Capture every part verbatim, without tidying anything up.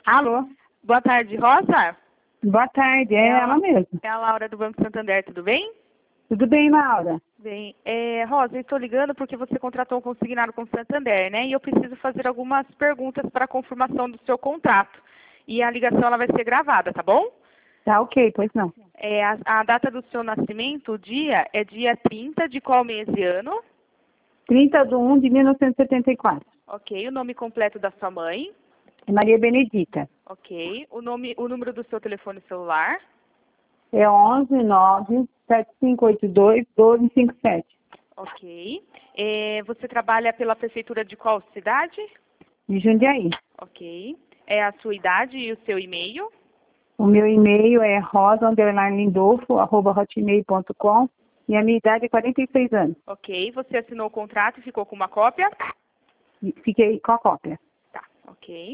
Alô? Boa tarde, Rosa. Boa tarde, é, É a- ela mesmo. É a Laura do Banco Santander, tudo bem? Tudo bem, Laura? Bem, é, Rosa, eu estou ligando porque você contratou um consignado com o Santander, né? E eu preciso fazer algumas perguntas para a confirmação do seu contrato. E a ligação ela vai ser gravada, tá bom? Tá ok, pois não. É, a, a data do seu nascimento, o dia, é dia trinta de qual mês e ano? trinta de um de mil novecentos e setenta e quatro. Ok. O nome completo da sua mãe? Maria Benedita. Ok. O, nome, o número do seu telefone celular? É onze nove sete cinco oito dois um dois cinco sete. Ok. É, você trabalha pela prefeitura de qual cidade? De Jundiaí. Ok. É a sua idade e o seu e-mail? O meu e-mail é rosa underline lindolfo arroba hotmail ponto com e a minha idade é quarenta e seis anos. Ok. Você assinou o contrato e ficou com uma cópia? E fiquei com a cópia. Tá, ok.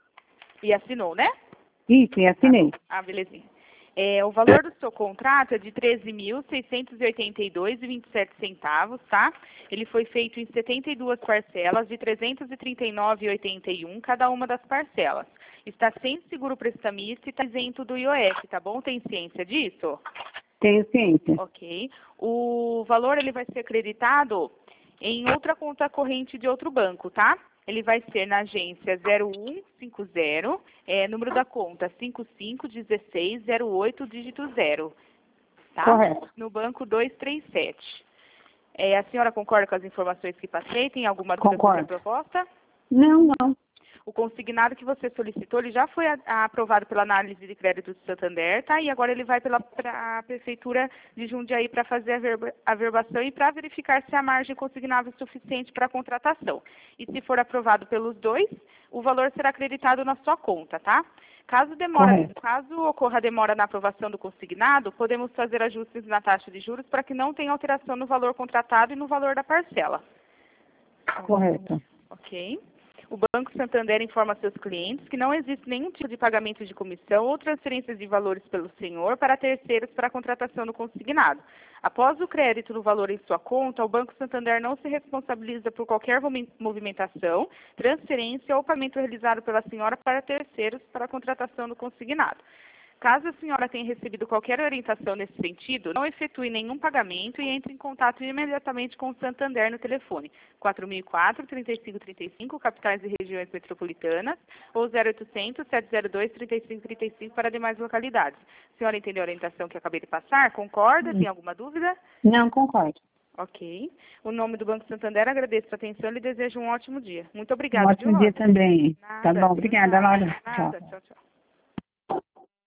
E assinou, né? Isso, e assinei. Ah, belezinha. É, o valor do seu contrato é de treze mil seiscentos e oitenta e dois reais e vinte e sete centavos, tá? Ele foi feito em setenta e duas parcelas de trezentos e trinta e nove reais e oitenta e um centavos cada uma das parcelas. Está sem seguro prestamista e está isento do I O F, tá bom? Tem ciência disso? Tenho ciência. Ok. O valor ele vai ser acreditado em outra conta corrente de outro banco, tá? Ele vai ser na agência zero um cinco zero, é, número da conta cinco cinco um seis zero oito, dígito zero, tá? Correto. No banco duzentos e trinta e sete. É, a senhora concorda com as informações que passei? Tem alguma dúvida sobre a Concordo. proposta? Não, não. O consignado que você solicitou, ele já foi a, a, aprovado pela análise de crédito do Santander, tá? E agora ele vai pela pra, a prefeitura de Jundiaí para fazer a, verba, a verbação e para verificar se a margem consignável é suficiente para a contratação. E se for aprovado pelos dois, o valor será acreditado na sua conta, tá? Caso, demora, Correto. caso ocorra demora na aprovação do consignado, podemos fazer ajustes na taxa de juros para que não tenha alteração no valor contratado e no valor da parcela. Correto. Ok. O Banco Santander informa seus clientes que não existe nenhum tipo de pagamento de comissão ou transferências de valores pelo senhor para terceiros para a contratação do consignado. Após o crédito do valor em sua conta, o Banco Santander não se responsabiliza por qualquer movimentação, transferência ou pagamento realizado pela senhora para terceiros para a contratação do consignado. Caso a senhora tenha recebido qualquer orientação nesse sentido, não efetue nenhum pagamento e entre em contato imediatamente com o Santander no telefone quatro mil e quatro, trinta e cinco trinta e cinco, capitais e regiões metropolitanas, ou zero oitocentos, sete zero dois, trinta e cinco trinta e cinco para demais localidades. A senhora entendeu a orientação que eu acabei de passar? Concorda? Tem alguma dúvida? Não, concordo. Ok. O nome do Banco Santander, agradeço a atenção e lhe desejo um ótimo dia. Muito Um obrigada, viu, ótimo dia Rosa? também. Tá Nada. bom, obrigada, Laura. Tchau. Nada. Tchau, tchau.